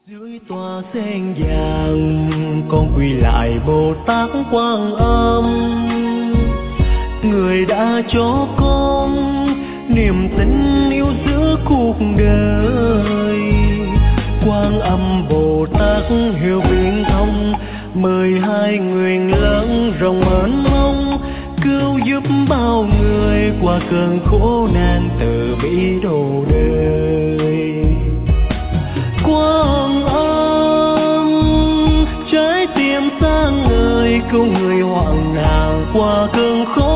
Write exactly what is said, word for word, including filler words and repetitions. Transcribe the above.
Dưới tòa sen vàng con quỳ lại Bồ Tát Quan Âm, người đã cho con niềm tin yêu giữa cuộc đời. Quan Âm Bồ Tát hiểu biển thông, mời hai nguyện lớn rộng mênh mông, cứu giúp bao người qua cơn khổ nạn từ bi độ đời. Quan Âm trái tim sáng ngời cứu người hoạn nạn qua cơn khổ